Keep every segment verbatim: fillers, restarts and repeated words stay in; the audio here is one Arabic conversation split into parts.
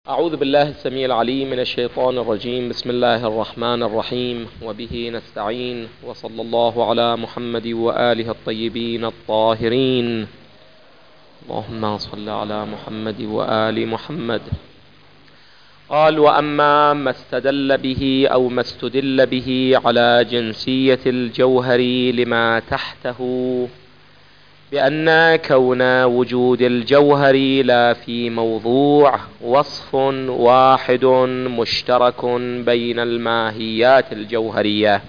أعوذ بالله السميع العليم من الشيطان الرجيم. بسم الله الرحمن الرحيم، وبه نستعين، وصلى الله على محمد وآله الطيبين الطاهرين. اللهم صل على محمد وآل محمد. قال: وأما ما استدل به أو ما استدل به على جنسية الجوهر لما تحته، بأن كون وجود الجوهر لا في موضوع وصف واحد مشترك بين الماهيات الجوهرية.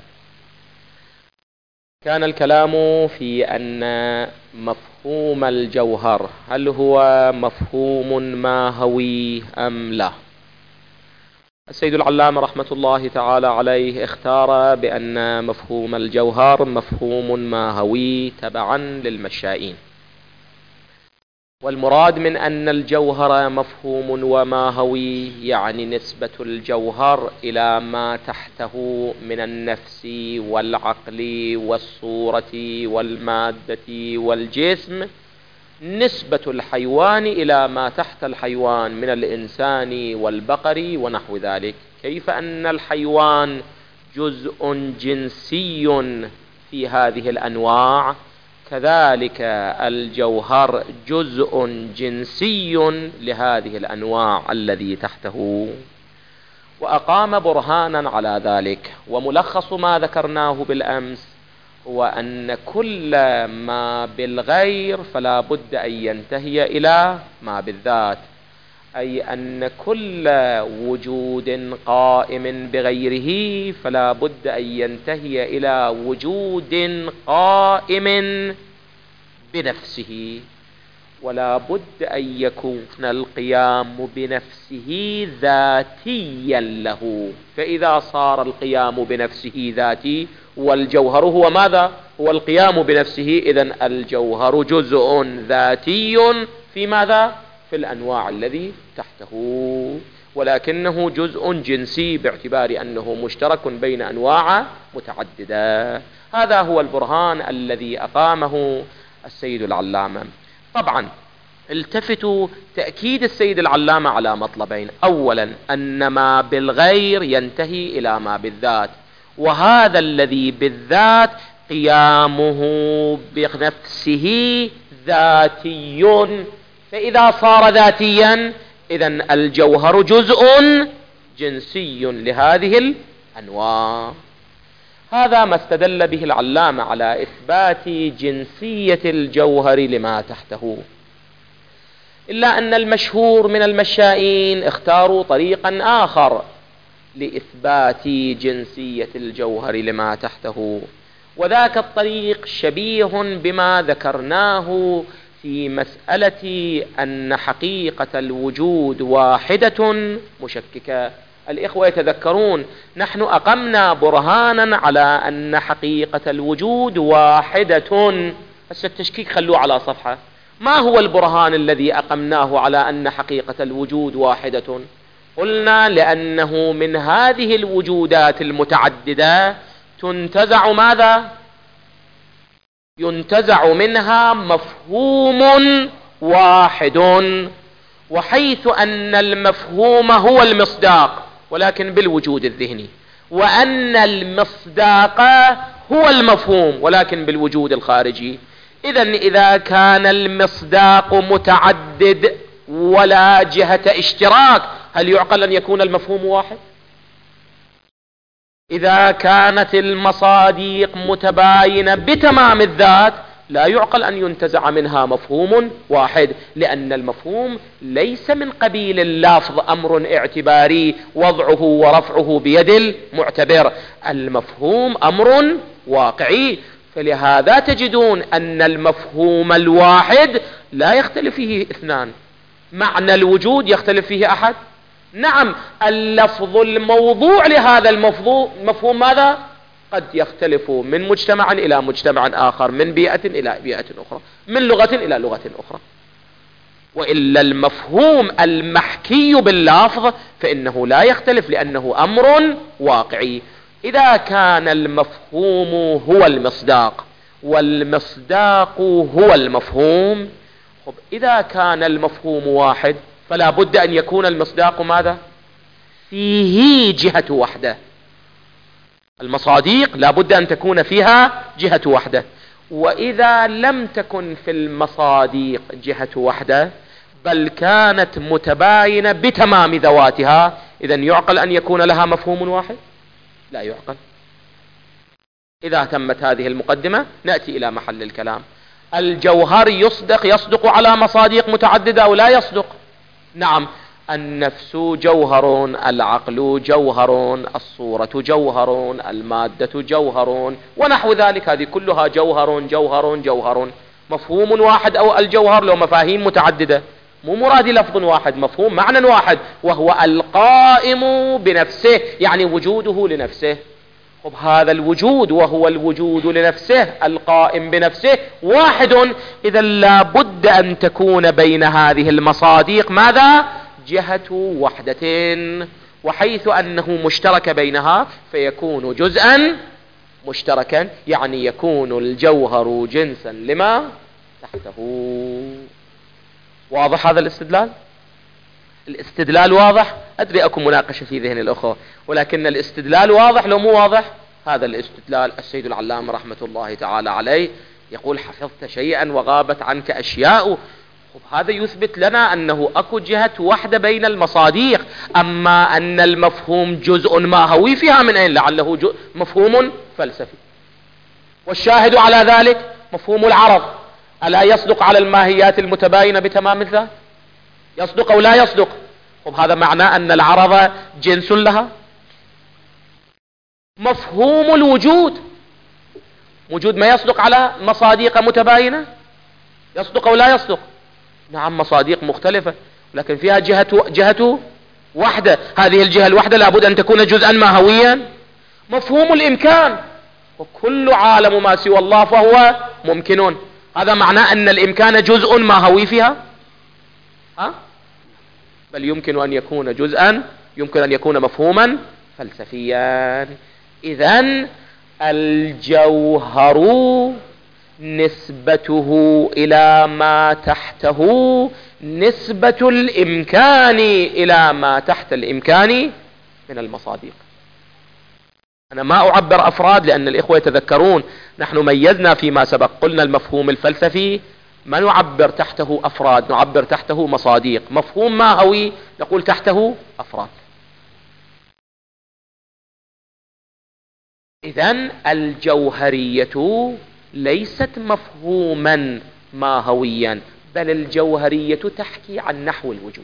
كان الكلام في أن مفهوم الجوهر هل هو مفهوم ماهوي أم لا. السيد العلامة رحمة الله تعالى عليه اختار بأن مفهوم الجوهر مفهوم ماهوي تبعا للمشائين، والمراد من أن الجوهر مفهوم وماهوي يعني نسبة الجوهر إلى ما تحته من النفس والعقل والصورة والمادة والجسم، نسبة الحيوان إلى ما تحت الحيوان من الإنسان والبقر ونحو ذلك. كيف أن الحيوان جزء جنسي في هذه الأنواع، كذلك الجوهر جزء جنسي لهذه الأنواع الذي تحته. وأقام برهانا على ذلك، وملخص ما ذكرناه بالأمس هو أن كل ما بالغير فلا بد أن ينتهي إلى ما بالذات، أي أن كل وجود قائم بغيره فلا بد أن ينتهي إلى وجود قائم بنفسه، ولا بد أن يكون القيام بنفسه ذاتيا له. فإذا صار القيام بنفسه ذاتي والجوهر هو ماذا؟ هو القيام بنفسه، إذن الجوهر جزء ذاتي في ماذا؟ في الأنواع الذي تحته، ولكنه جزء جنسي باعتبار أنه مشترك بين أنواع متعددة. هذا هو البرهان الذي أقامه السيد العلامة. طبعا التفتوا تأكيد السيد العلامة على مطلبين: أولا أن ما بالغير ينتهي إلى ما بالذات، وهذا الذي بالذات قيامه بنفسه ذاتي، فإذا صار ذاتيا إذن الجوهر جزء جنسي لهذه الأنواع. هذا ما استدل به العلامة على إثبات جنسية الجوهر لما تحته. إلا أن المشهور من المشائين اختاروا طريقا آخر لإثبات جنسية الجوهر لما تحته، وذاك الطريق شبيه بما ذكرناه في مسألة أن حقيقة الوجود واحدة مشككة. الإخوة يتذكرون نحن أقمنا برهانا على أن حقيقة الوجود واحدة. بس التشكيك خلوه على صفحة. ما هو البرهان الذي أقمناه على أن حقيقة الوجود واحدة؟ قلنا لأنه من هذه الوجودات المتعددة تنتزع ماذا؟ ينتزع منها مفهوم واحد، وحيث أن المفهوم هو المصداق ولكن بالوجود الذهني، وأن المصداق هو المفهوم ولكن بالوجود الخارجي. إذن إذا كان المصداق متعدد ولا جهة اشتراك، هل يعقل أن يكون المفهوم واحد؟ إذا كانت المصاديق متباينة بتمام الذات، لا يعقل أن ينتزع منها مفهوم واحد، لأن المفهوم ليس من قبيل اللفظ أمر اعتباري وضعه ورفعه بيد المعتبر. المفهوم أمر واقعي، فلهذا تجدون أن المفهوم الواحد لا يختلف فيه اثنان. معنى الوجود يختلف فيه أحد؟ نعم. اللفظ الموضوع لهذا المفهوم ماذا؟ قد يختلف من مجتمع إلى مجتمع آخر، من بيئة إلى بيئة أخرى، من لغة إلى لغة أخرى. وإلا المفهوم المحكي باللفظ فإنه لا يختلف، لأنه أمر واقعي. إذا كان المفهوم هو المصداق والمصداق هو المفهوم، إذا كان المفهوم واحد فلا بد أن يكون المصداق ماذا؟ فيه جهة وحدة. المصاديق لا بد أن تكون فيها جهة وحدة، وإذا لم تكن في المصاديق جهة وحدة بل كانت متباينة بتمام ذواتها، إذن يعقل أن يكون لها مفهوم واحد؟ لا يعقل. إذا تمت هذه المقدمة نأتي إلى محل الكلام. الجوهر يصدق يصدق على مصاديق متعددة أو لا يصدق؟ نعم، النفس جوهر، العقل جوهر، الصورة جوهر، المادة جوهر، ونحو ذلك. هذه كلها جوهر جوهر جوهر. مفهوم واحد أو الجوهر له مفاهيم متعددة، مو مرادي لفظ واحد، مفهوم معنى واحد، وهو القائم بنفسه، يعني وجوده لنفسه. طب هذا الوجود وهو الوجود لنفسه القائم بنفسه واحد، إذا لا بد أن تكون بين هذه المصاديق ماذا؟ جهة وحدة، وحيث أنه مشترك بينها فيكون جزءا مشتركا، يعني يكون الجوهر جنسا لما تحته. واضح هذا الاستدلال؟ الاستدلال واضح؟ أدري أكو مناقشة في ذهن الأخوة، ولكن الاستدلال واضح لو مو واضح؟ هذا الاستدلال السيد العلامة رحمة الله تعالى عليه يقول حفظت شيئا وغابت عنك أشياء. هذا يثبت لنا أنه أكو جهة واحدة بين المصاديق، أما أن المفهوم جزء ماهوي فيها من أين؟ لعله مفهوم فلسفي. والشاهد على ذلك مفهوم العرض، ألا يصدق على الماهيات المتباينة بتمام الذات؟ يصدق أو لا يصدق؟ طب هذا معناه أن العرض جنس لها. مفهوم الوجود، وجود ما يصدق على مصاديق متباينة؟ يصدق أو لا يصدق؟ نعم، مصاديق مختلفة لكن فيها جهة جهة واحدة، هذه الجهة الواحدة لابد أن تكون جزءا ماهويا. مفهوم الإمكان، وكل عالم ما سوى الله فهو ممكن، هذا معناه أن الإمكان جزء ماهوي فيها؟ ها؟ بل يمكن أن يكون جزءا، يمكن أن يكون مفهوما فلسفيا. إذن الجوهر نسبته إلى ما تحته نسبة الإمكان إلى ما تحت الإمكان من المصاديق. أنا ما أعبر أفراد لأن الإخوة يتذكرون نحن ميزنا فيما سبق، قلنا المفهوم الفلسفي ما نعبر تحته أفراد، نعبر تحته مصاديق. مفهوم ماهوي نقول تحته أفراد. إذن الجوهرية ليست مفهوما ماهويا، بل الجوهرية تحكي عن نحو الوجود.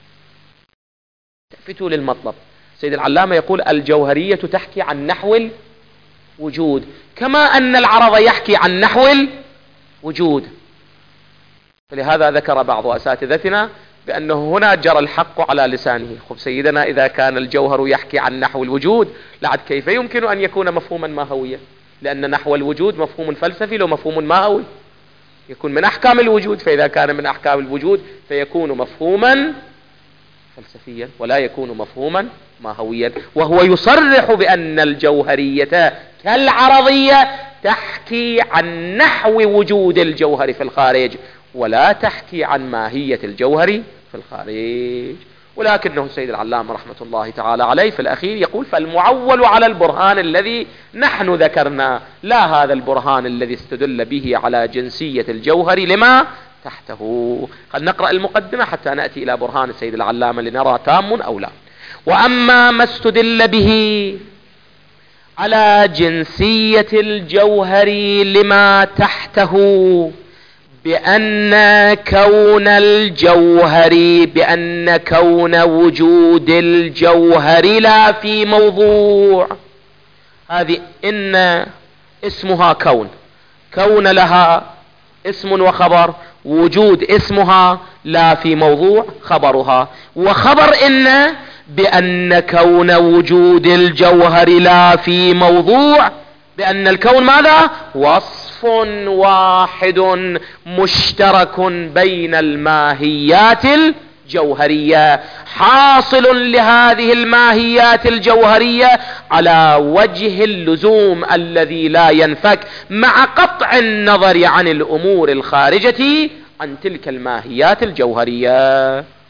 تفتوا للمطلب، سيد العلامة يقول الجوهرية تحكي عن نحو الوجود، كما أن العرض يحكي عن نحو الوجود. فلهذا ذكر بعض أساتذتنا بأنه هنا جرى الحق على لسانه. خب سيدنا، إذا كان الجوهر يحكي عن نحو الوجود لعد كيف يمكن أن يكون مفهوما ماهويا؟ لأن نحو الوجود مفهوم فلسفي لو مفهوم ماهوي يكون من أحكام الوجود، فإذا كان من أحكام الوجود فيكون مفهوما فلسفيا ولا يكون مفهوما ماهويا. وهو يصرح بأن الجوهرية كالعرضية تحكي عن نحو وجود الجوهر في الخارج ولا تحكي عن ماهية الجوهر في الخارج. ولكنه السيد العلامة رحمة الله تعالى عليه في الأخير يقول فالمعول على البرهان الذي نحن ذكرنا، لا هذا البرهان الذي استدل به على جنسية الجوهر لما تحته. قد نقرأ المقدمة حتى نأتي إلى برهان السيد العلامة لنرى تام أو لا. وأما ما استدل به على جنسية الجوهر لما تحته بأن كون الجوهر بأن كون وجود الجوهر لا في موضوع، هذه إن اسمها كون، كون لها اسم وخبر، وجود اسمها، لا في موضوع خبرها. وخبر إن بأن كون وجود الجوهر لا في موضوع، بأن الكون ماذا؟ وصف واحد مشترك بين الماهيات الجوهرية، حاصل لهذه الماهيات الجوهرية على وجه اللزوم الذي لا ينفك، مع قطع النظر عن الأمور الخارجة عن تلك الماهيات الجوهرية.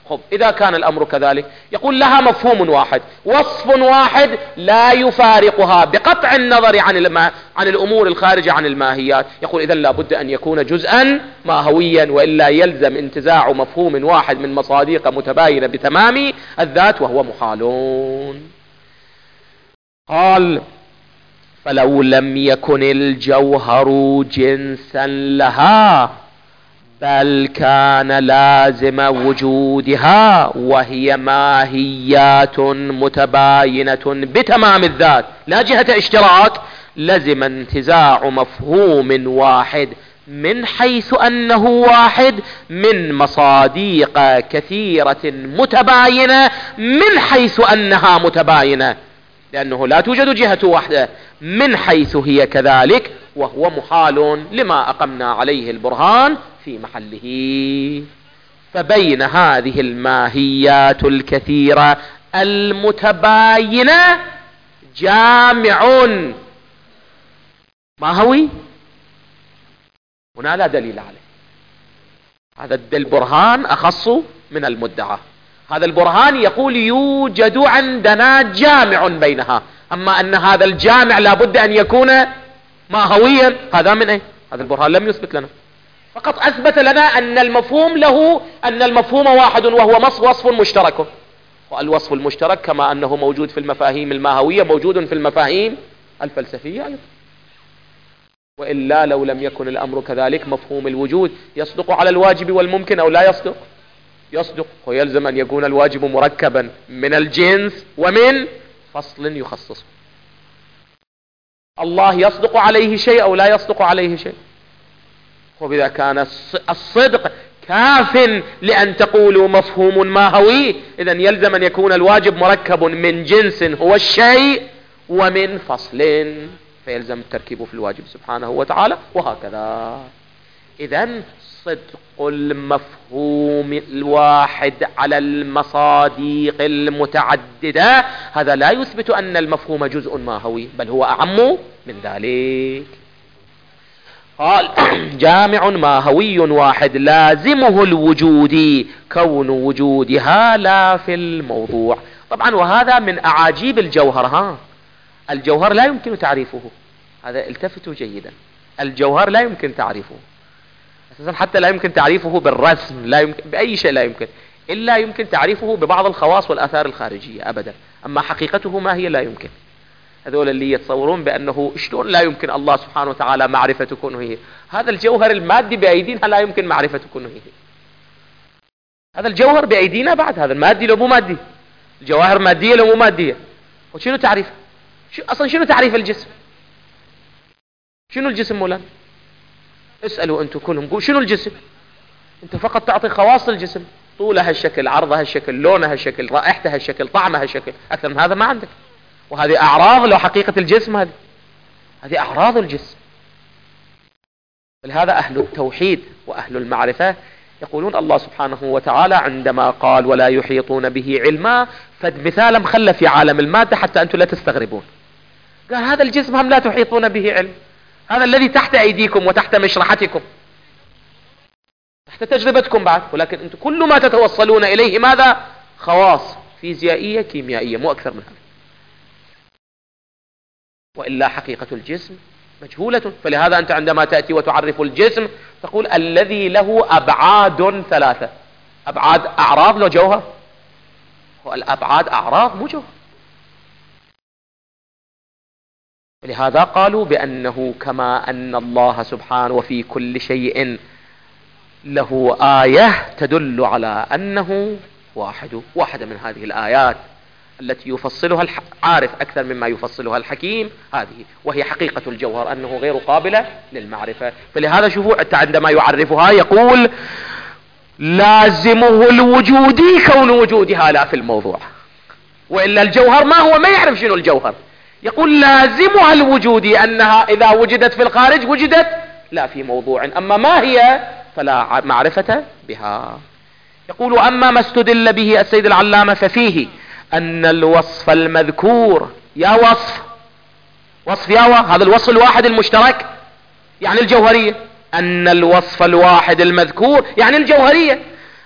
خب إذا كان الأمر كذلك، يقول لها مفهوم واحد، وصف واحد لا يفارقها بقطع النظر عن الما عن الأمور الخارجة عن الماهيات. يقول إذن لابد أن يكون جزءا ماهويا، وإلا يلزم انتزاع مفهوم واحد من مصادق متباينة بتمام الذات، وهو محالون. قال: فلو لم يكن الجوهر جنسا لها بل كان لازم وجودها وهي ماهيات متباينة بتمام الذات لا جهة اشتراك، لزم انتزاع مفهوم واحد من حيث أنه واحد من مصادق كثيرة متباينة من حيث أنها متباينة، لأنه لا توجد جهة واحدة من حيث هي كذلك، وهو محال لما أقمنا عليه البرهان في محله. فبين هذه الماهيات الكثيرة المتباينة جامع ماهوي هنا لا دليل عليه. هذا البرهان أخص من المدعى. هذا البرهان يقول يوجد عندنا جامع بينها، أما أن هذا الجامع لابد أن يكون ماهويا، هذا من أين؟ هذا البرهان لم يثبت لنا، فقط أثبت لنا أن المفهوم له أن المفهوم واحد وهو وصف مشترك، والوصف المشترك كما أنه موجود في المفاهيم الماهوية موجود في المفاهيم الفلسفية أيضا. وإلا لو لم يكن الأمر كذلك مفهوم الوجود يصدق على الواجب والممكن أو لا يصدق؟ يصدق، ويلزم أن يكون الواجب مركبا من الجنس ومن فصل يخصصه. الله يصدق عليه شيء أو لا يصدق عليه شيء؟ وبذا كان الصدق كاف لأن تقولوا مفهوم ماهوي، إذن يلزم أن يكون الواجب مركب من جنس هو الشيء ومن فصل، فيلزم التركيب في الواجب سبحانه وتعالى، وهكذا. إذن صدق المفهوم الواحد على المصادق المتعددة هذا لا يثبت أن المفهوم جزء ماهوي، بل هو أعم من ذلك. قال: جامع ماهوي واحد لازمه الوجود كون وجودها لا في الموضوع. طبعا وهذا من أعاجيب الجوهر. ها الجوهر لا يمكن تعريفه، هذا التفتوا جيدا، الجوهر لا يمكن تعريفه أساسا، حتى لا يمكن تعريفه بالرسم، لا يمكن بأي شيء، لا يمكن إلا يمكن تعريفه ببعض الخواص والآثار الخارجية أبدا، أما حقيقته ما هي لا يمكن. هذول اللي يتصورون بأنه شلون لا يمكن الله سبحانه وتعالى معرفة كونه، هذا الجوهر المادي بأيدينا لا يمكن معرفة كونه، هذا الجوهر بأيدينا بعد، هذا المادي لو مو مادي، الجواهر مادية لو مو مادية، وشنو تعريف شو أصلا شنو تعريف الجسم؟ شنو الجسم مولانا؟ اسألوا أنتم كلهم، قول شنو الجسم؟ أنت فقط تعطي خواص الجسم، طولها الشكل، عرضها الشكل، لونها الشكل، رائحتها الشكل، طعمها الشكل، أكثر من هذا ما عندك. وهذه أعراض لو حقيقة الجسم، هذه هذه أعراض الجسم. ولهذا أهل التوحيد وأهل المعرفة يقولون الله سبحانه وتعالى عندما قال ولا يحيطون به علما، فد مثالا مخلى في عالم المادة حتى أنتم لا تستغربون. قال هذا الجسم هم لا تحيطون به علم، هذا الذي تحت أيديكم وتحت مشرحتكم تحت تجربتكم بعد، ولكن أنتم كل ما تتوصلون إليه ماذا؟ خواص فيزيائية كيميائية، مو أكثر من هذا. وإلا حقيقة الجسم مجهولة. فلهذا أنت عندما تأتي وتعرف الجسم تقول الذي له أبعاد ثلاثة. أبعاد أعراض لو جوهر؟ والأبعاد أعراض مو جوهر. ولهذا قالوا بأنه كما أن الله سبحانه وفي كل شيء له آية تدل على أنه واحد، واحدة من هذه الآيات التي يفصلها العارف أكثر مما يفصلها الحكيم هذه، وهي حقيقة الجوهر أنه غير قابلة للمعرفة. فلهذا شوفوا عندما يعرفها يقول لازمه الوجود كون وجودها لا في الموضوع، وإلا الجوهر ما هو، ما يعرف شنو الجوهر. يقول لازمها الوجود أنها إذا وجدت في الخارج وجدت لا في موضوع، أما ما هي فلا معرفة بها. يقول أما ما استدل به السيد العلامة ففيه أن الوصف المذكور، يا وصف وصف يا و... هذا الوصف الواحد المشترك يعني الجوهرية، أن الوصف الواحد المذكور يعني الجوهرية،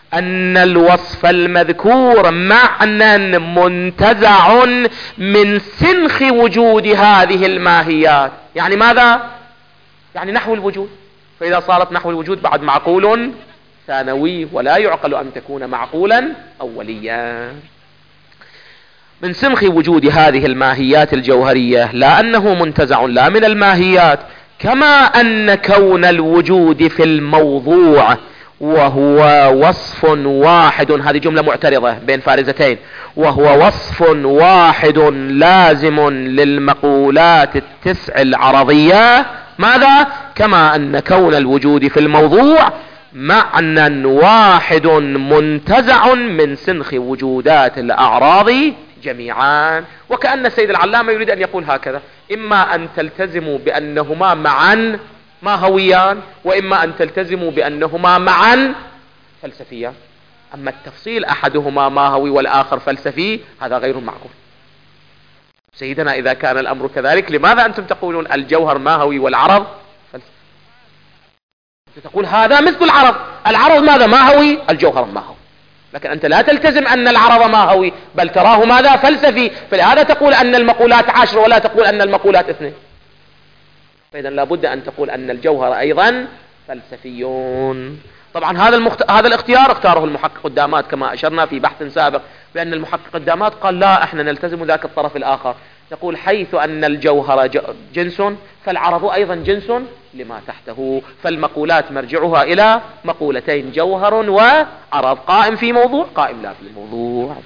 أن الوصف المذكور معنى منتزع من سنخ وجود هذه الماهيات. يعني ماذا؟ يعني نحو الوجود. فإذا صارت نحو الوجود بعد معقول ثانوي، ولا يعقل أن تكون معقولا أوليا. من سنخ وجود هذه الماهيات الجوهرية، لا أنه منتزع لا من الماهيات، كما أن كون الوجود في الموضوع وهو وصف واحد، هذه جملة معترضة بين فارزتين، وهو وصف واحد لازم للمقولات التسع العرضية. ماذا؟ كما أن كون الوجود في الموضوع معنى واحد منتزع من سنخ وجودات الأعراض جميعا. وكأن السيد العلامة يريد أن يقول هكذا: إما أن تلتزموا بأنهما معا ماهويان، وإما أن تلتزموا بأنهما معا فلسفيان. أما التفصيل أحدهما ماهوي والآخر فلسفي هذا غير معقول. سيدنا إذا كان الأمر كذلك، لماذا أنتم تقولون الجوهر ماهوي والعرض فلسفي؟ تقول هذا مثل العرض، العرض ماذا؟ ماهوي، الجوهر ماهوي. لكن أنت لا تلتزم أن العرض ماهوي، بل تراه ماذا؟ فلسفي. فلهذا تقول أن المقولات عشر ولا تقول أن المقولات اثنين. فإذا لابد أن تقول أن الجوهر أيضا فلسفيون. طبعا هذا المخت... هذا الاختيار اختاره المحقق الدامات، كما أشرنا في بحث سابق بأن المحقق الدامات قال لا، احنا نلتزم ذاك الطرف الآخر، نقول حيث أن الجوهر جنس فالعرض أيضا جنس لما تحته، فالمقولات مرجعها إلى مقولتين: جوهر وعرض، قائم في موضوع قائم لا في موضوع.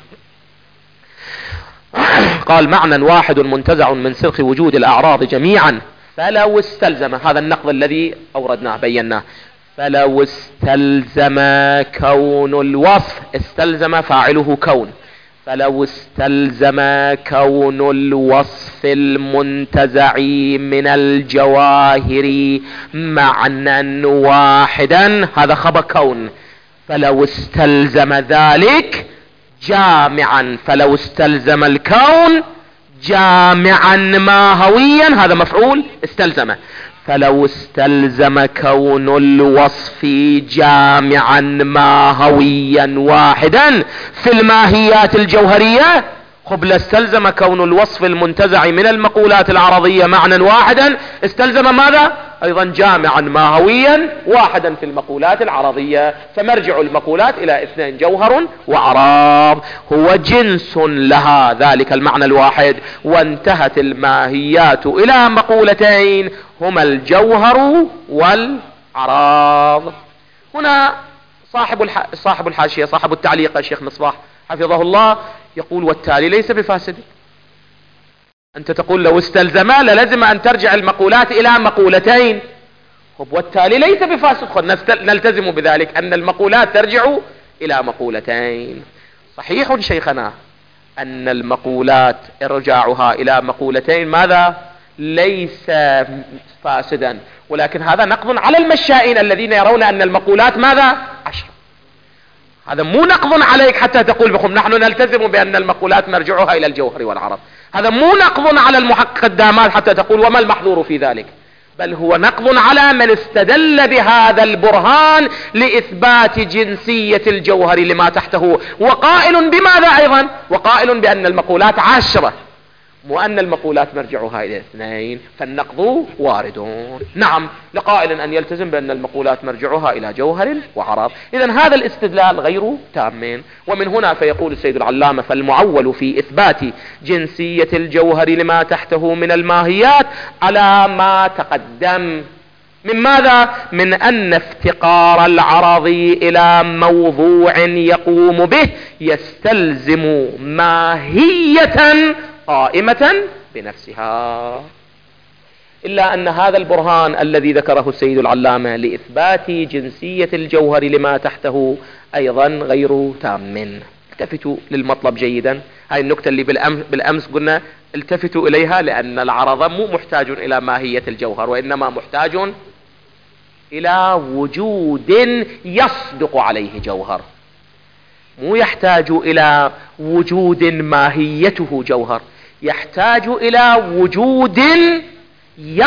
قال: معنى واحد منتزع من سنخ وجود الأعراض جميعا، فلو استلزم، هذا النقض الذي أوردناه بيناه، فلو استلزم كون الوصف، استلزم فاعله كون، فلو استلزم كون الوصف المنتزع من الجواهر معنى واحدا، هذا خبر كون، فلو استلزم ذلك جامعا، فلو استلزم الكون جامعا ماهويا، هذا مفعول استلزمه، فلو استلزم كون الوصف جامعا ماهويا واحدا في الماهيات الجوهرية، قبل استلزم كون الوصف المنتزع من المقولات العرضية معنى واحدا، استلزم ماذا؟ ايضا جامعا ماهويا واحدا في المقولات العرضية. فمرجع المقولات الى اثنين: جوهر وعراض، هو جنس لها ذلك المعنى الواحد. وانتهت الماهيات الى مقولتين هما الجوهر والعراض. هنا صاحب الح... صاحب الحاشية، صاحب التعليق الشيخ مصباح حفظه الله يقول: والتالي ليس بفاسد. أنت تقول لو استلزم للزم أن ترجع المقولات إلى مقولتين، والتالي ليس بفاسد، نلتزم بذلك أن المقولات ترجع إلى مقولتين. صحيح شيخنا أن المقولات إرجاعها إلى مقولتين ماذا؟ ليس فاسدا، ولكن هذا نقض على المشائين الذين يرون أن المقولات ماذا؟ عشر. هذا مو نقض عليك حتى تقول بكم نحن نلتزم بأن المقولات مرجعها إلى الجوهر والعرض. هذا مو نقض على المحقق الدامات حتى تقول وما المحظور في ذلك، بل هو نقض على من استدل بهذا البرهان لإثبات جنسية الجوهر لما تحته، وقائل بماذا أيضا؟ وقائل بأن المقولات عشرة وأن المقولات مرجعها إلى اثنين، فالنقض واردون. نعم، لقائل أن يلتزم بأن المقولات مرجعها إلى جوهر وعرض. إذن هذا الاستدلال غير تام. ومن هنا فيقول السيد العلامة: فالمعول في إثبات جنسية الجوهر لما تحته من الماهيات على ما تقدم من ماذا؟ من أن افتقار العرض إلى موضوع يقوم به يستلزم ماهية قائمة بنفسها. إلا أن هذا البرهان الذي ذكره السيد العلامة لإثبات جنسية الجوهر لما تحته أيضا غير تام. التفتوا للمطلب جيدا، هاي النكتة اللي بالأمس, بالأمس قلنا التفتوا إليها، لأن العرض مو محتاج إلى ماهية الجوهر، وإنما محتاج إلى وجود يصدق عليه جوهر، مو يحتاج إلى وجود ماهيته جوهر، يحتاج إلى وجود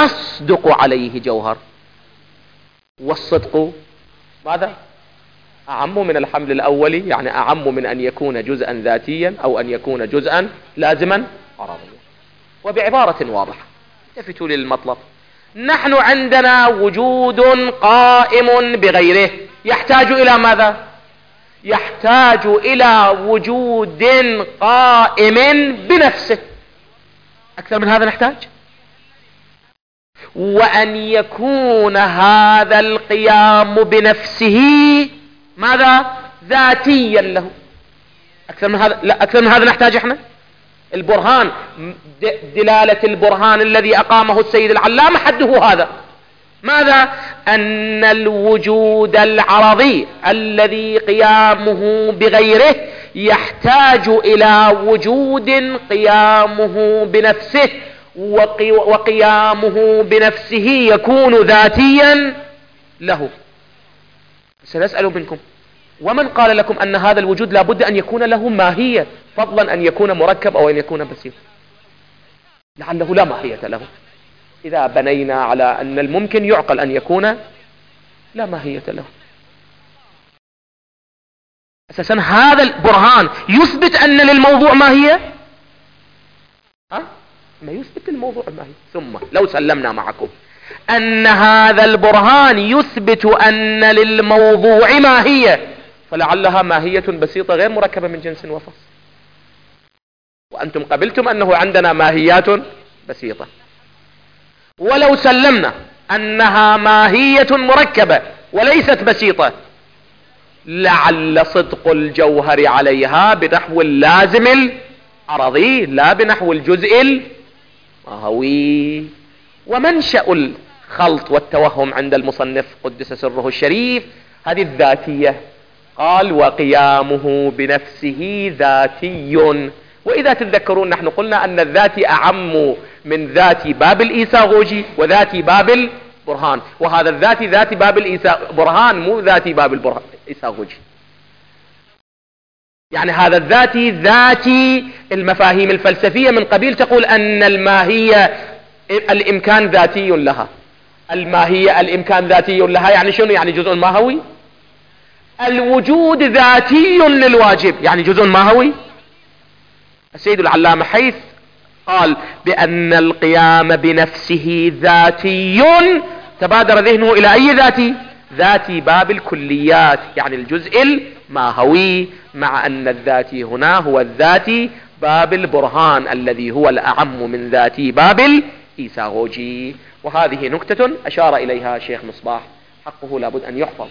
يصدق عليه جوهر. والصدق ماذا؟ أعم من الحمل الأولي، يعني أعم من أن يكون جزءا ذاتيا أو أن يكون جزءا لازما عرضيا. وبعبارة واضحة التفتوا للمطلب، نحن عندنا وجود قائم بغيره يحتاج إلى ماذا؟ يحتاج إلى وجود قائم بنفسه. أكثر من هذا نحتاج؟ وأن يكون هذا القيام بنفسه ماذا؟ ذاتيا له. أكثر من هذا؟ لا، أكثر من هذا نحتاج احنا. البرهان، دلالة البرهان الذي أقامه السيد العلامة حده هذا، ماذا؟ أن الوجود العرضي الذي قيامه بغيره يحتاج إلى وجود قيامه بنفسه، وقي وقيامه بنفسه يكون ذاتيا له. سنسأل منكم، ومن قال لكم أن هذا الوجود لا بد أن يكون له ماهية، فضلا أن يكون مركب أو أن يكون بسيط؟ لعله لا ماهية له. إذا بنينا على أن الممكن يعقل أن يكون لا ماهية له. أساسا هذا البرهان يثبت أن للموضوع ماهية؟ ها؟ ما يثبت الموضوع الماهية. ثم لو سلمنا معكم أن هذا البرهان يثبت أن للموضوع ماهية، فلعلها ماهية بسيطة غير مركبة من جنس وفصل، وأنتم قبلتم أنه عندنا ماهيات بسيطة. ولو سلمنا أنها ماهية مركبة وليست بسيطة، لعل صدق الجوهر عليها بنحو اللازم العرضي لا بنحو الجزء الماهوي. ومنشأ الخلط والتوهم عند المصنف قدس سره الشريف هذه الذاتية. قال وقيامه بنفسه ذاتي. وإذا تتذكرون نحن قلنا أن الذاتي أعم من ذاتي باب الإيساغوجي وذاتي باب البرهان، وهذا الذاتي ذاتي باب البرهان مو ذاتي باب الإيساغوجي. يعني هذا الذاتي ذاتي المفاهيم الفلسفية من قبيل تقول أن الماهية الإمكان ذاتي لها. الماهية الإمكان ذاتي لها يعني شنو؟ يعني جزء ماهوي. الوجود ذاتي للواجب يعني جزء ماهوي. السيد العلامة حيث قال بأن القيام بنفسه ذاتي تبادر ذهنه إلى أي ذاتي؟ ذاتي باب الكليات يعني الجزء الماهوي، مع أن الذاتي هنا هو الذاتي باب البرهان الذي هو الأعم من ذاتي باب الإيساغوجي. وهذه نكتة أشار إليها شيخ مصباح حقه لابد أن يحفظ.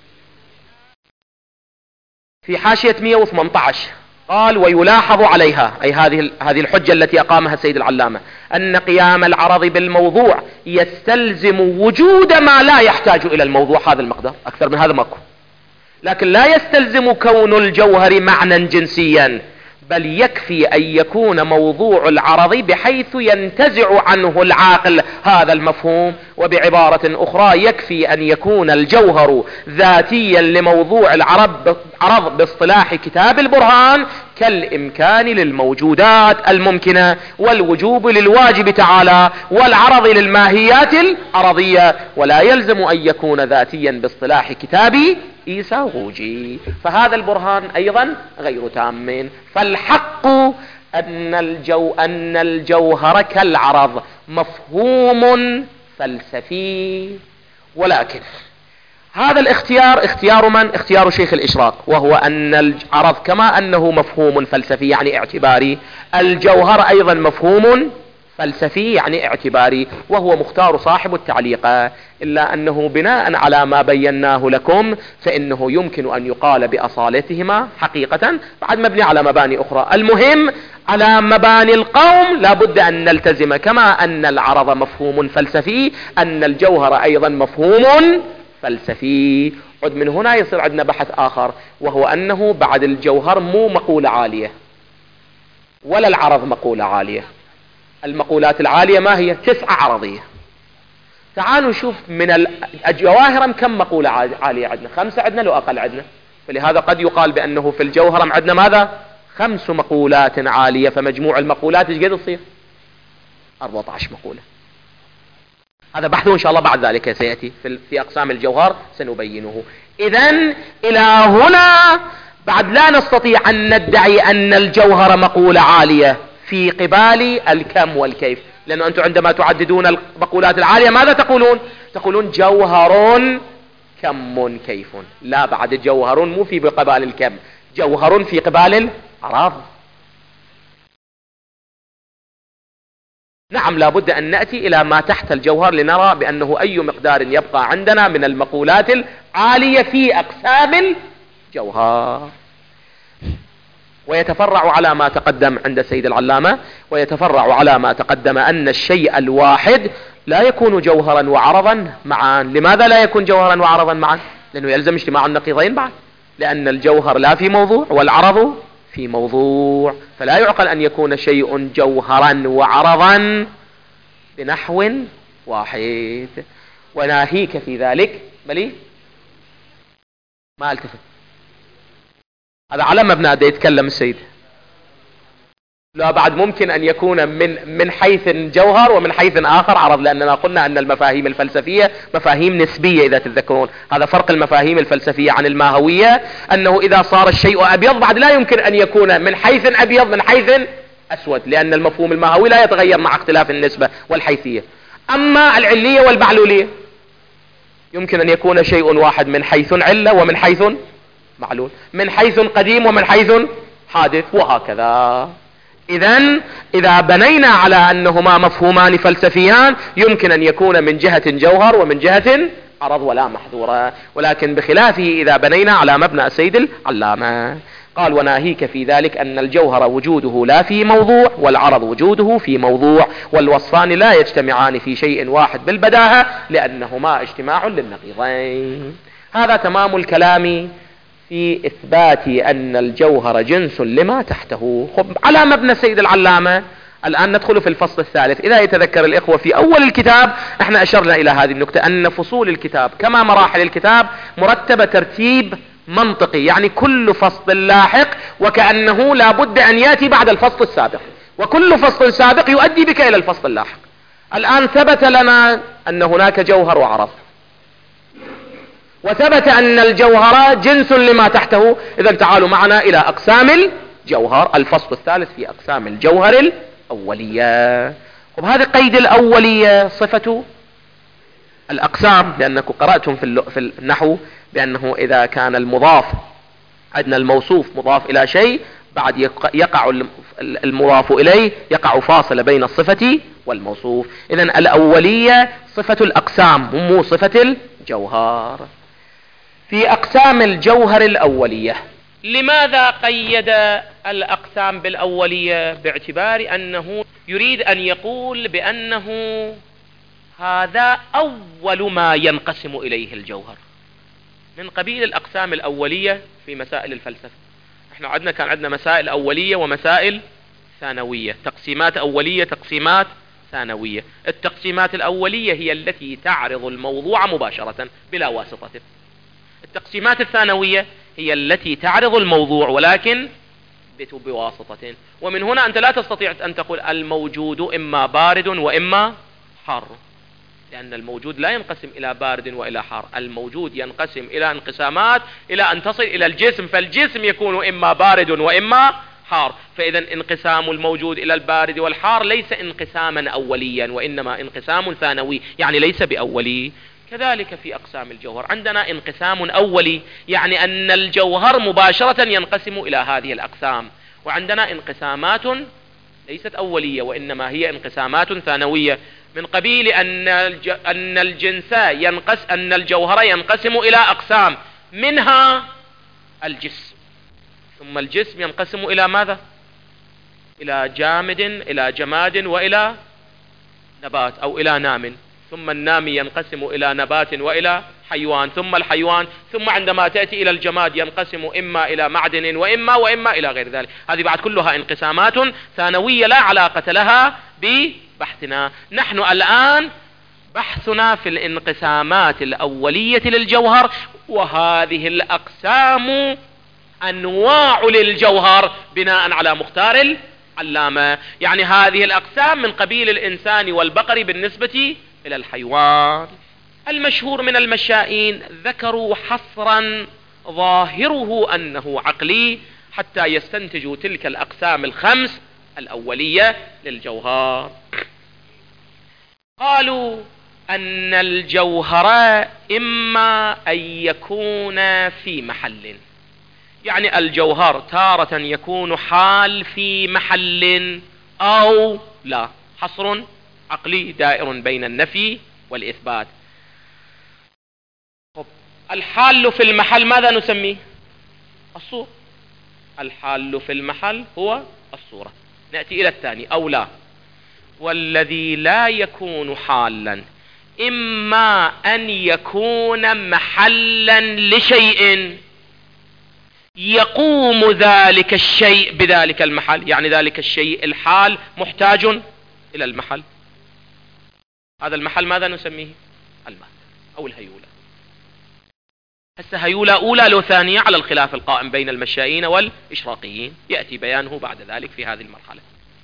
في حاشية مئة وثمانية عشر قال ويلاحظ عليها، أي هذه هذه الحجة التي أقامها السيد العلامة، أن قيام العرض بالموضوع يستلزم وجود ما لا يحتاج إلى الموضوع هذا المقدار. أكثر من هذا ماكو. لكن لا يستلزم كون الجوهر معنى جنسيا، بل يكفي أن يكون موضوع العرض بحيث ينتزع عنه العاقل هذا المفهوم. وبعبارة أخرى يكفي أن يكون الجوهر ذاتيا لموضوع العرض باصطلاح كتاب البرهان كالإمكان للموجودات الممكنة، والوجوب للواجب تعالى، والعرض للماهيات العرضية، ولا يلزم أن يكون ذاتيا باصطلاح كتاب إيساغوجي. فهذا البرهان أيضا غير تام. فالحق أن, الجو أن الجوهر كالعرض مفهوم فلسفي، ولكن هذا الاختيار اختيار من؟ اختيار شيخ الإشراق، وهو أن العرض كما أنه مفهوم فلسفي يعني اعتباري، الجوهر أيضا مفهوم فلسفي يعني اعتباري، وهو مختار صاحب التعليق. إلا أنه بناء على ما بيناه لكم فإنه يمكن أن يقال بأصالتهما حقيقة بعد مبني على مباني أخرى. المهم على مباني القوم لابد أن نلتزم كما أن العرض مفهوم فلسفي أن الجوهر أيضا مفهوم فلسفي. عد من هنا يصير عندنا بحث آخر، وهو أنه بعد الجوهر مو مقولة عالية ولا العرض مقولة عالية. المقولات العالية ما هي؟ تسعة عرضية. تعالوا نشوف من الجواهر كم مقولة عالية عندنا؟ خمسة عندنا لو أقل عندنا. فلهذا قد يقال بأنه في الجوهر عندنا ماذا؟ خمس مقولات عالية. فمجموع المقولات ايش قد تصير؟ أربعة عشر مقولة. هذا بحثه إن شاء الله بعد ذلك سيأتي في, في أقسام الجوهر سنبينه. إذن إلى هنا بعد لا نستطيع أن ندعي أن الجوهر مقولة عالية في قبال الكم والكيف، لأنه أنتم عندما تعددون المقولات العالية ماذا تقولون؟ تقولون جوهر كم كيف. لا، بعد جوهر مو في قبال الكم، جوهر في قبال الأعراض. نعم، لابد أن نأتي إلى ما تحت الجوهر لنرى بأنه أي مقدار يبقى عندنا من المقولات العالية في أقسام الجوهر. ويتفرع على ما تقدم عند السيد العلامة، ويتفرع على ما تقدم أن الشيء الواحد لا يكون جوهرا وعرضا معا. لماذا لا يكون جوهرا وعرضا معا؟ لأنه يلزم اجتماع النقيضين بعد، لأن الجوهر لا في موضوع والعرض في موضوع، فلا يعقل أن يكون شيء جوهرا وعرضا بنحو واحد. وناهيك في ذلك بلي ما التفت. هذا على مبنى دا يتكلم السيد. لا، بعد ممكن أن يكون من من حيث جوهر ومن حيث آخر عرض، لأننا قلنا أن المفاهيم الفلسفية مفاهيم نسبية إذا تتذكرون. هذا فرق المفاهيم الفلسفية عن الماهوية، أنه إذا صار الشيء أبيض بعد لا يمكن أن يكون من حيث أبيض من حيث أسود، لأن المفهوم الماهوي لا يتغير مع اختلاف النسبة والحيثية. أما العلية والمعلولية يمكن أن يكون شيء واحد من حيث علة ومن حيث معلول، من حيث قديم ومن حيث حادث، وهكذا. إذن إذا بنينا على أنهما مفهومان فلسفيان يمكن أن يكون من جهة جوهر ومن جهة عرض ولا محذورة، ولكن بخلافه إذا بنينا على مبنى السيد العلامة. قال: وناهيك في ذلك أن الجوهر وجوده لا في موضوع والعرض وجوده في موضوع، والوصفان لا يجتمعان في شيء واحد بالبداهة لأنهما اجتماع للنقيضين. هذا تمام الكلام في إثبات أن الجوهر جنس لما تحته. خب، على مبنى السيد العلامة الآن ندخل في الفصل الثالث. إذا يتذكر الإخوة في أول الكتاب احنا أشرنا إلى هذه النقطة، أن فصول الكتاب كما مراحل الكتاب مرتبة ترتيب منطقي، يعني كل فصل لاحق وكأنه لابد أن يأتي بعد الفصل السابق، وكل فصل سابق يؤدي بك إلى الفصل اللاحق. الآن ثبت لنا أن هناك جوهر وعرض، وثبت أن الجوهر جنس لما تحته. إذا تعالوا معنا إلى أقسام الجوهر، الفصل الثالث في أقسام الجوهر الأولية. وبهذا قيد الأولية صفة الأقسام، لأنكم قرأتم في النحو بأنه إذا كان المضاف عندنا الموصوف مضاف إلى شيء، بعد يقع المضاف إليه يقع فاصلة بين الصفة والموصوف. إذن الأولية صفة الأقسام مو صفة الجوهر. في أقسام الجوهر الأولية، لماذا قيد الأقسام بالأولية؟ باعتبار أنه يريد أن يقول بأنه هذا أول ما ينقسم إليه الجوهر من قبيل الأقسام الأولية في مسائل الفلسفة. احنا عندنا كان عندنا مسائل أولية ومسائل ثانوية، تقسيمات أولية تقسيمات ثانوية. التقسيمات الأولية هي التي تعرض الموضوع مباشرة بلا واسطة، التقسيمات الثانوية هي التي تعرض الموضوع ولكن بواسطة. ومن هنا أنت لا تستطيع أن تقول الموجود إما بارد وإما حار، لأن الموجود لا ينقسم إلى بارد وإلى حار، الموجود ينقسم إلى انقسامات إلى أن تصل إلى الجسم، فالجسم يكون إما بارد وإما حار. فإذا انقسام الموجود إلى البارد والحار ليس انقساما أوليا، وإنما انقسام ثانوي، يعني ليس بأولي. كذلك في أقسام الجوهر عندنا انقسام أولي، يعني أن الجوهر مباشرة ينقسم إلى هذه الأقسام، وعندنا انقسامات ليست أولية وإنما هي انقسامات ثانوية، من قبيل أن أن الجنس ينقس أن الجوهر ينقسم إلى أقسام، منها الجسم، ثم الجسم ينقسم إلى ماذا؟ إلى جامد، إلى جماد، وإلى نبات أو إلى نام، ثم النامي ينقسم إلى نبات وإلى حيوان، ثم الحيوان، ثم عندما تأتي إلى الجماد ينقسم إما إلى معدن وإما وإما إلى غير ذلك. هذه بعد كلها انقسامات ثانوية لا علاقة لها ببحثنا. نحن الآن بحثنا في الانقسامات الأولية للجوهر، وهذه الأقسام أنواع للجوهر بناء على مختار العلامة. يعني هذه الأقسام من قبيل الإنسان والبقر بالنسبة إلى الحيوان. المشهور من المشائين ذكروا حصرا ظاهره أنه عقلي حتى يستنتجوا تلك الأقسام الخمس الأولية للجوهر. قالوا أن الجوهر إما أن يكون في محل، يعني الجوهر تارة يكون حال في محل أو لا، حصر عقلي دائر بين النفي والإثبات. الحال في المحل ماذا نسميه؟ الصورة. الحال في المحل هو الصورة. نأتي إلى الثاني أو لا. والذي لا يكون حالا إما أن يكون محلا لشيء يقوم ذلك الشيء بذلك المحل، يعني ذلك الشيء الحال محتاج إلى المحل. هذا المحل ماذا نسميه؟ المادة أو الهيولة. هسه هيولة أولى لو ثانية على الخلاف القائم بين المشائين والإشراقيين، يأتي بيانه بعد ذلك في هذه المرحلة.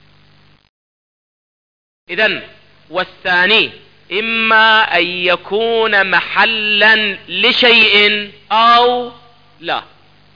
إذن والثاني إما أن يكون محلا لشيء أو لا.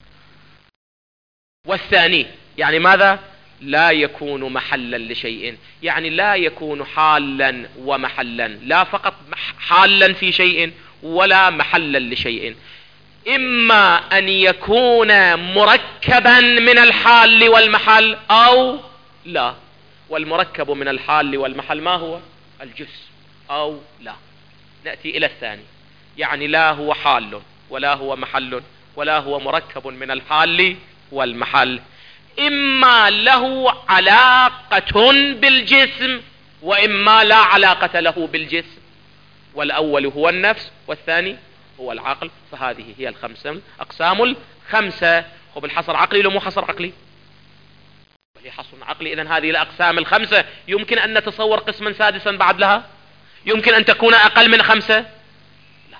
والثاني يعني ماذا؟ لا يكون محلا لشيء، يعني لا يكون حالا ومحلا، لا فقط حالا في شيء ولا محلا لشيء. إما أن يكون مركبا من الحال والمحل أو لا. والمركب من الحال والمحل ما هو؟ الجسم أو لا. نأتي إلى الثاني، يعني لا هو حال ولا هو محل ولا هو مركب من الحال والمحل، إما له علاقة بالجسم وإما لا علاقة له بالجسم. والأول هو النفس والثاني هو العقل. فهذه هي الخمسة أقسام الخمسة. خب الحصر عقلي لو مو حصر عقلي؟ هي حصر عقلي. إذن هذه الأقسام الخمسة يمكن أن نتصور قسما سادسا بعد لها؟ يمكن أن تكون أقل من خمسة؟ لا.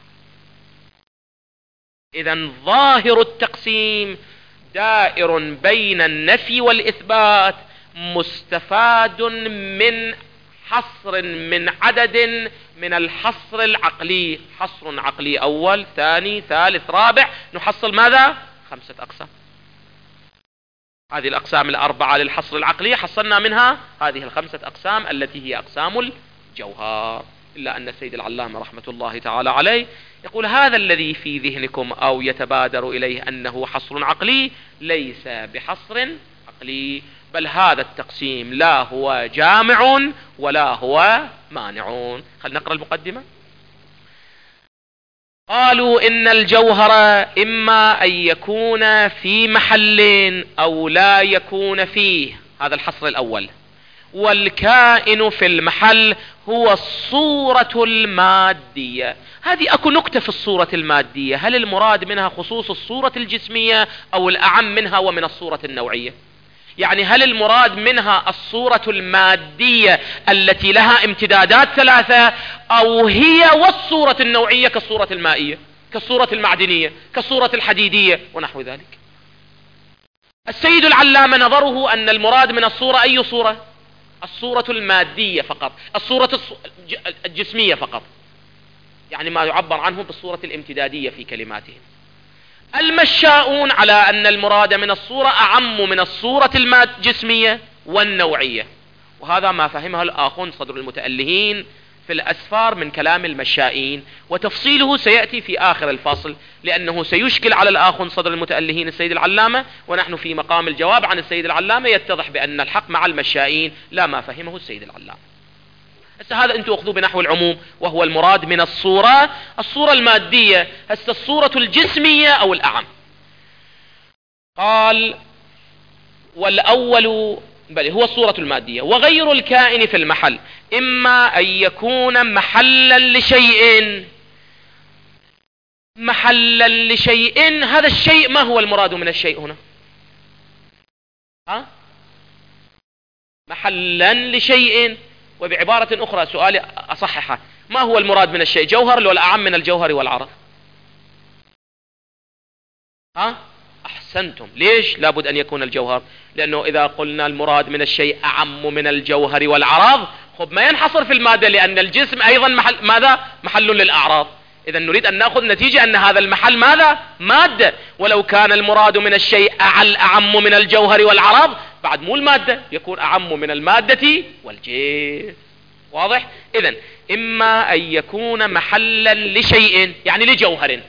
إذن ظاهر التقسيم دائر بين النفي والإثبات، مستفاد من حصر من عدد من الحصر العقلي. حصر عقلي أول ثاني ثالث رابع، نحصل ماذا؟ خمسة أقسام. هذه الأقسام الأربعة للحصر العقلي حصلنا منها هذه الخمسة أقسام التي هي أقسام الجوهر. إلا أن السيد العلامة رحمة الله تعالى عليه يقول هذا الذي في ذهنكم أو يتبادر إليه أنه حصر عقلي ليس بحصر عقلي، بل هذا التقسيم لا هو جامع ولا هو مانع. خلينا نقرأ المقدمة. قالوا إن الجوهر إما أن يكون في محل أو لا يكون فيه، هذا الحصر الأول. والكائن في المحل هو الصورة المادية. هذه أكو نكتة في الصورة المادية، هل المراد منها خصوص الصورة الجسمية أو الأعم منها ومن الصورة النوعية؟ يعني هل المراد منها الصورة المادية التي لها امتدادات ثلاثة، أو هي والصورة النوعية كالصورة المائية كالصورة المعدنية كالصورة الحديدية ونحو ذلك؟ السيد العلامة نظره أن المراد من الصورة أي صورة؟ الصورة المادية فقط، الصورة الجسمية فقط، يعني ما يعبر عنه بالصورة الامتدادية في كلماتهم. المشاؤون على أن المراد من الصورة أعم من الصورة الجسمية والنوعية، وهذا ما فهمه الآخون صدر المتألهين في الأسفار من كلام المشائين، وتفصيله سيأتي في آخر الفصل لأنه سيشكل على الآخون صدر المتألهين السيد العلامة، ونحن في مقام الجواب عن السيد العلامة يتضح بأن الحق مع المشائين لا ما فهمه السيد العلامة. هسه هذا انتم اخذوه بنحو العموم، وهو المراد من الصورة الصورة المادية. هسه الصورة الجسمية أو الأعم. قال والأول بل هو الصورة المادية. وغير الكائن في المحل إما أن يكون محلا لشيء. محلا لشيء، هذا الشيء ما هو المراد من الشيء هنا؟ ها؟ محلا لشيء. وبعبارة أخرى سؤالي أصححه، ما هو المراد من الشيء؟ جوهر ولا أعم من الجوهر والعرض؟ ها؟ أحسنتم. ليش لابد أن يكون الجوهر؟ لأنه إذا قلنا المراد من الشيء أعم من الجوهر والعرض، خب ما ينحصر في المادة، لأن الجسم أيضا محل ماذا؟ محل للأعراض. إذا نريد أن نأخذ نتيجة أن هذا المحل ماذا؟ مادة. ولو كان المراد من الشيء أعل أعم من الجوهر والعرض، بعد مو المادة، يكون أعم من المادة والجسم. واضح؟ إذا إما أن يكون محلا لشيء يعني لجوهر،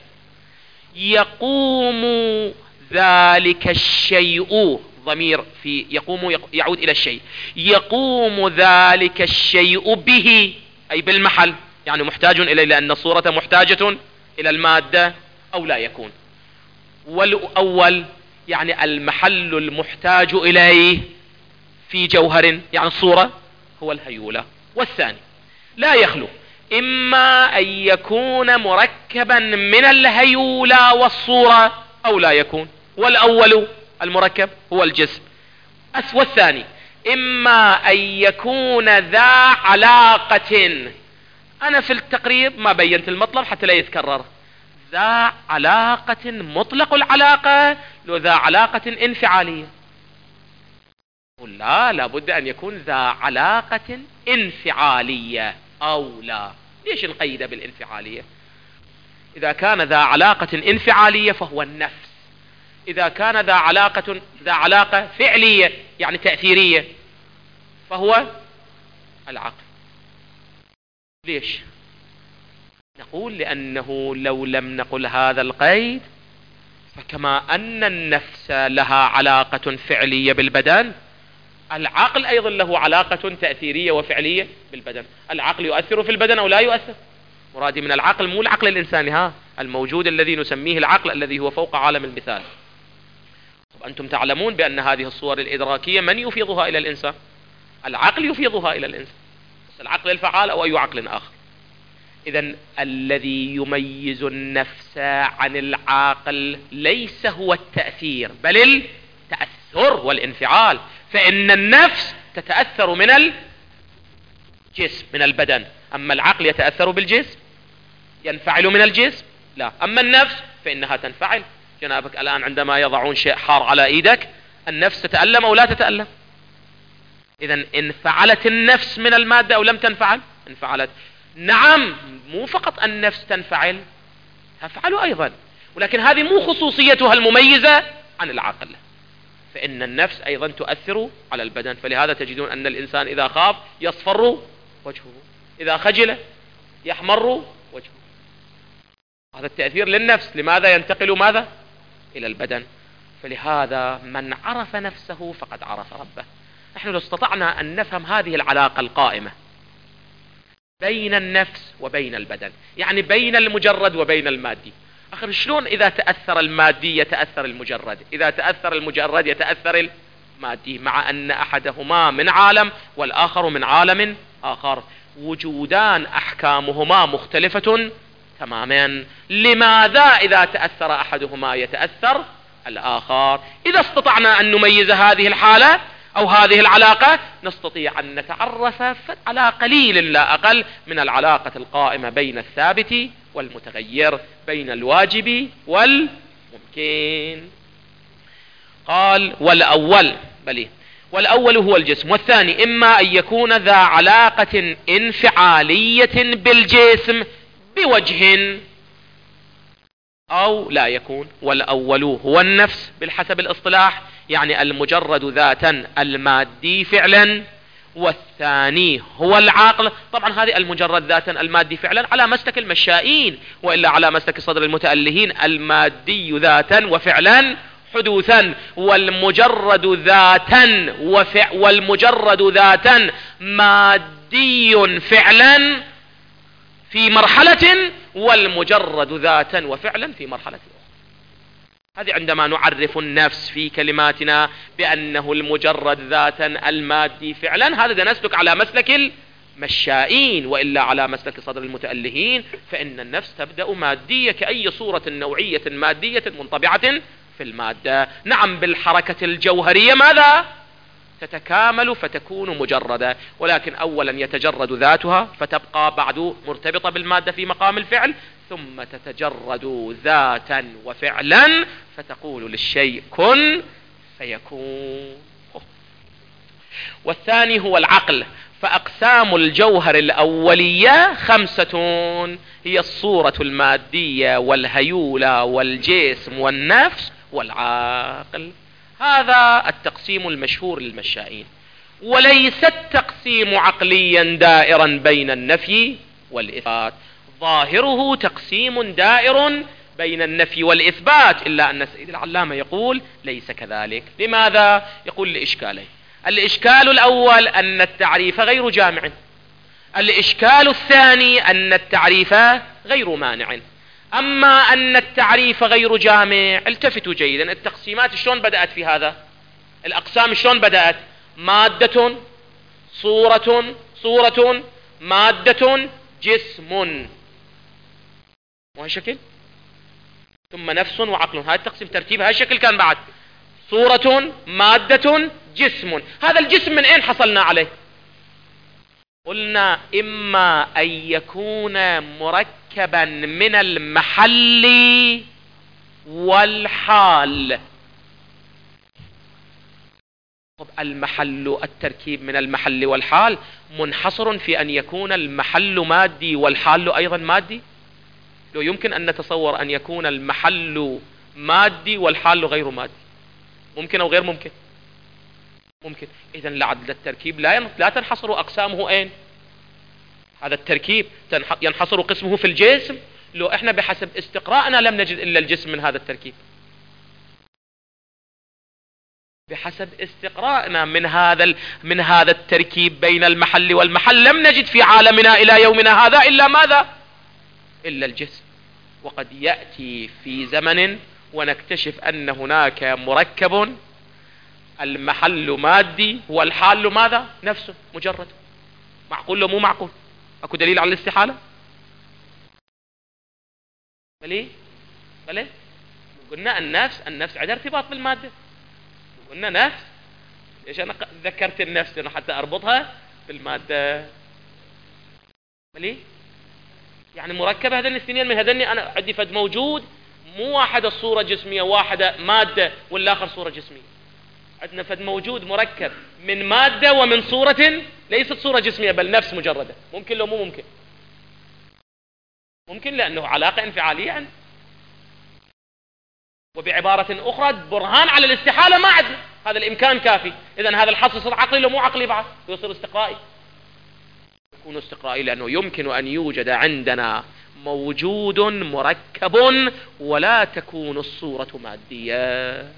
يقوم ذلك الشيء، ضمير في يقوم يعود إلى الشيء، يقوم ذلك الشيء به أي بالمحل، يعني محتاج إليه لأن الصورة محتاجة إلى المادة، أو لا يكون. والأول يعني المحل المحتاج إليه في جوهر يعني الصورة هو الهيولة. والثاني لا يخلو إما أن يكون مركبا من الهيولة والصورة أو لا يكون. والأول المركب هو الجسم، والثاني إما أن يكون ذا علاقة. أنا في التقريب ما بينت المطلب حتى لا يتكرر. ذا علاقة مطلق العلاقة لو ذا علاقة انفعالية؟ لا، لابد أن يكون ذا علاقة انفعالية أو لا. ليش نقيده بالانفعالية؟ إذا كان ذا علاقة انفعالية فهو النفس، إذا كان ذا علاقة ذا علاقة فعلية يعني تأثيرية فهو العقل. ليش؟ نقول لأنه لو لم نقل هذا القيد، فكما أن النفس لها علاقة فعلية بالبدن، العقل أيضا له علاقة تأثيرية وفعلية بالبدن. العقل يؤثر في البدن أو لا يؤثر؟ مرادي من العقل مو العقل الإنساني، ها الموجود الذي نسميه العقل الذي هو فوق عالم المثال. أنتم تعلمون بأن هذه الصور الإدراكية من يفيضها إلى الإنسان؟ العقل يفيضها إلى الإنسان، بس العقل الفعال أو أي عقل آخر. إذن الذي يميز النفس عن العقل ليس هو التأثير بل التأثر والانفعال. فإن النفس تتأثر من الجسم من البدن، أما العقل يتأثر بالجسم، ينفعل من الجسم لا. أما النفس فإنها تنفعل. جنابك الآن عندما يضعون شيء حار على إيدك، النفس تتألم أو لا تتألم؟ إذن انفعلت النفس من المادة أو لم تنفعل؟ انفعلت. نعم، مو فقط النفس تنفعل، تفعل أيضا، ولكن هذه مو خصوصيتها المميزة عن العقل. فإن النفس أيضا تؤثر على البدن. فلهذا تجدون أن الإنسان إذا خاف يصفر وجهه، إذا خجل يحمر وجهه. هذا التأثير للنفس. لماذا ينتقل ماذا؟ إلى البدن. فلهذا من عرف نفسه فقد عرف ربه. نحن لو استطعنا أن نفهم هذه العلاقة القائمة بين النفس وبين البدن، يعني بين المجرد وبين المادي. أخر شلون إذا تأثر المادي يتأثر المجرد، إذا تأثر المجرد يتأثر المادي، مع أن أحدهما من عالم والآخر من عالم آخر، وجودان أحكامهما مختلفة تماما. لماذا إذا تأثر أحدهما يتأثر الآخر؟ إذا استطعنا أن نميز هذه الحالة أو هذه العلاقة، نستطيع أن نتعرف على قليل لا أقل من العلاقة القائمة بين الثابت والمتغير، بين الواجب والممكن. قال والأول بلي والأول هو الجسم، والثاني إما أن يكون ذا علاقة انفعالية بالجسم بوجه أو لا يكون. والأول هو النفس بالحسب الاصطلاح، يعني المجرد ذاتا المادي فعلا. والثاني هو العقل. طبعا هذه المجرد ذاتا المادي فعلا على مسلك المشائين، وإلا على مسلك صدر المتألهين المادي ذاتا وفعلا حدوثا. والمجرد ذاتا وفع والمجرد ذاتا مادي فعلا في مرحلة، والمجرد ذاتا وفعلا في مرحلة أخرى. هذه عندما نعرف النفس في كلماتنا بأنه المجرد ذاتا المادي فعلا، هذا نسلك على مسلك المشائين، وإلا على مسلك صدر المتألهين فإن النفس تبدأ مادية كأي صورة نوعية مادية منطبعة في المادة. نعم، بالحركة الجوهرية ماذا؟ تتكامل فتكون مجردة، ولكن أولا يتجرد ذاتها فتبقى بعد مرتبطة بالمادة في مقام الفعل، ثم تتجرد ذاتا وفعلا فتقول للشيء كن فيكون. والثاني هو العقل، فأقسام الجوهر الأولية خمسة، هي الصورة المادية والهيولة والجسم والنفس والعقل. هذا التقسيم المشهور للمشائين، وليس التقسيم عقليا دائرا بين النفي والإثبات، ظاهره تقسيم دائر بين النفي والإثبات، إلا أن السيد العلامة يقول ليس كذلك. لماذا؟ يقول لإشكالين: الإشكال الأول أن التعريف غير جامع، الإشكال الثاني أن التعريف غير مانع. أما أن التعريف غير جامع، التفتوا جيدا، التقسيمات شلون بدأت في هذا؟ الأقسام شلون بدأت؟ مادة، صورة، صورة، مادة، جسم، وهالشكل، ثم نفس وعقل. هذا التقسيم ترتيب هالشكل كان بعد: صورة، مادة، جسم. هذا الجسم من أين حصلنا عليه؟ قلنا إما أن يكون مركبا من المحل والحال. طب المحل، التركيب من المحل والحال منحصر في أن يكون المحل مادي والحال أيضا مادي؟ لو يمكن أن نتصور أن يكون المحل مادي والحال غير مادي، ممكن أو غير ممكن؟ ممكن. إذن لعل التركيب لا لا تنحصر أقسامه أين؟ هذا التركيب ينحصر قسمه في الجسم. لو إحنا بحسب استقراءنا لم نجد إلا الجسم من هذا التركيب، بحسب استقراءنا من هذا من هذا التركيب بين المحل والمحل لم نجد في عالمنا إلى يومنا هذا إلا ماذا؟ إلا الجسم. وقد يأتي في زمن ونكتشف أن هناك مركب المحل مادي والحال ماذا؟ نفسه مجرد. معقول لو مو معقول؟ أكو دليل على الاستحالة؟ بلي بلي قلنا النفس النفس عندها ارتباط بالمادة، قلنا نفس. ليش أنا ذكرت النفس؟ أنا حتى أربطها بالمادة. بلي يعني مركبة هذين الاثنين من هذين. أنا عندي فد موجود مو واحدة صورة جسمية واحدة مادة والآخر صورة جسمية. عندنا فد موجود مركب من مادة ومن صورة ليست صورة جسمية بل نفس مجردة. ممكن لو مو ممكن؟ ممكن، لأنه علاقة انفعالية. وبعبارة أخرى برهان على الاستحالة ما عندنا، هذا الإمكان كافي. إذن هذا الحصر يصير عقلي لو مو عقلي بعد؟ يصير استقرائي. يكون استقرائي لأنه يمكن أن يوجد عندنا موجود مركب ولا تكون الصورة مادية.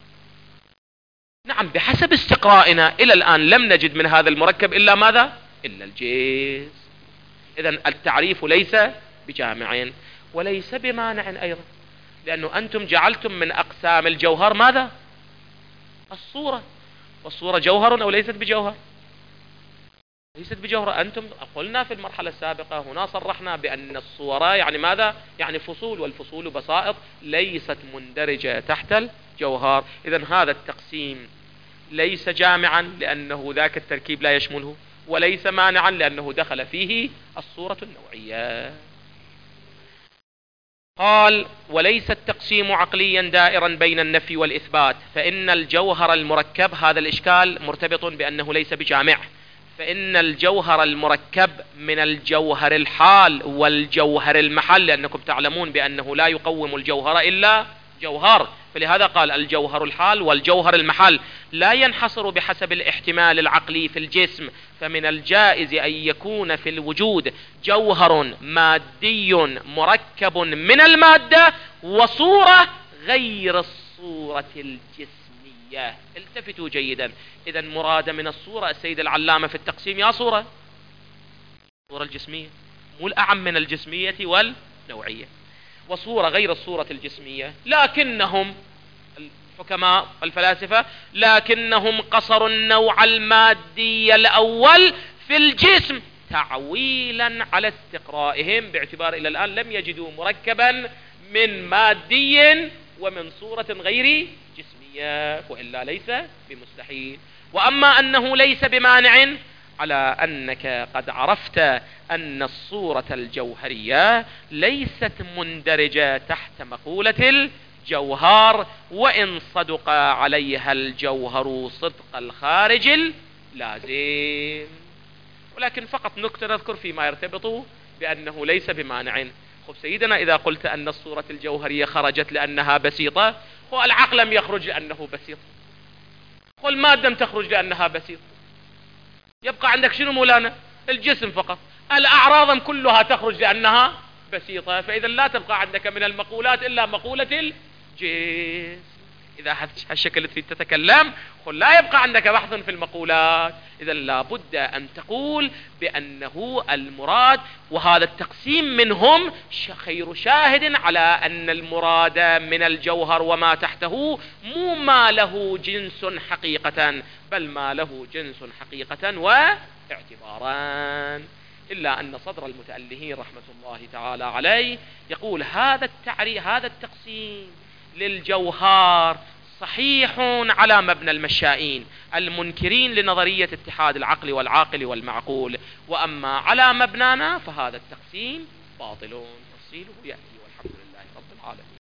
نعم، بحسب استقرائنا إلى الآن لم نجد من هذا المركب إلا ماذا؟ إلا الجسم. إذن التعريف ليس بجامع وليس بمانع أيضا، لأنه أنتم جعلتم من أقسام الجوهر ماذا؟ الصورة. والصورة جوهر أو ليست بجوهر؟ ليست بجوهر. أنتم قلنا في المرحلة السابقة هنا صرحنا بأن الصورة يعني ماذا؟ يعني فصول، والفصول بسائط ليست مندرجة تحت الجوهر. إذن هذا التقسيم ليس جامعا لأنه ذاك التركيب لا يشمله، وليس مانعا لأنه دخل فيه الصورة النوعية. قال: وليس التقسيم عقليا دائرا بين النفي والإثبات، فإن الجوهر المركب، هذا الإشكال مرتبط بأنه ليس بجامع، فإن الجوهر المركب من الجوهر الحال والجوهر المحل، لأنكم تعلمون بأنه لا يقوم الجوهر إلا جوهر، فلهذا قال الجوهر الحال والجوهر المحل، لا ينحصر بحسب الاحتمال العقلي في الجسم. فمن الجائز أن يكون في الوجود جوهر مادي مركب من المادة وصورة غير الصورة الجسمية. التفتوا جيدا. إذا مراد من الصورة السيد العلامة في التقسيم يا صورة الصورة الجسمية، مو الأعم من الجسمية والنوعية، وصورة غير الصورة الجسمية. لكنهم الحكماء الفلاسفة لكنهم قصروا النوع المادي الأول في الجسم تعويلا على استقرائهم، باعتبار إلى الآن لم يجدوا مركبا من مادي ومن صورة غير جسمية، وإلا ليس بمستحيل. وأما أنه ليس بمانع، على أنك قد عرفت أن الصورة الجوهرية ليست مندرجة تحت مقولة الجوهر، وإن صدق عليها الجوهر صدق الخارج اللازم. ولكن فقط نكتة نذكر فيما يرتبط بأنه ليس بمانع. خب سيدنا إذا قلت أن الصورة الجوهرية خرجت لأنها بسيطة، هو العقل لم يخرج لأنه بسيط، هو المادة لم تخرج لأنها بسيطة، يبقى عندك شنو مولانا؟ الجسم فقط. الأعراض كلها تخرج لأنها بسيطة، فإذا لا تبقى عندك من المقولات إلا مقولة الجسم. إذا هالشكل تتكلم قل لا يبقى عندك بحث في المقولات. إذا لابد أن تقول بأنه المراد، وهذا التقسيم منهم خير شاهد على أن المراد من الجوهر وما تحته مو ما له جنس حقيقة، بل ما له جنس حقيقة واعتبارا. إلا أن صدر المتألهين رحمة الله تعالى عليه يقول هذا التعريف، هذا التقسيم للجوهر صحيح على مبنى المشائين المنكرين لنظرية اتحاد العقل والعاقل والمعقول، وأما على مبنانا فهذا التقسيم باطل، تفصيله يأتي، والحمد لله رب العالمين.